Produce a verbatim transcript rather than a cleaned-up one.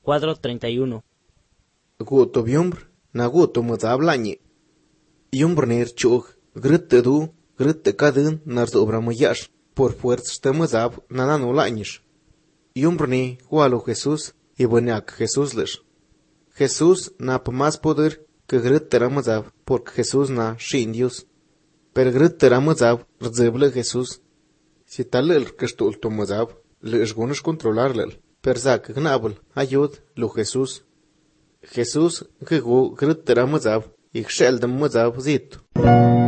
cuatro treinta y uno. Guto biumbr, na guto mazab lañi. Yumbr nir chug, gritte du, gritte kadun nar dobra mayash, por fuerzas te mazab nanano lañish. Yumbr ni hualo Jesús, y boniak Jesús lish. Jesús na pa más poder que gritte ramazab, porque Jesús na shin Dios. Per gritte ramazab, rzeble Jesús. Si talil que stul to mazab, le esgunes controlarlel, per zak gnabel, ayud lo Jesús. Jesús que go gritte ramazab, ik sheldem mazab zito.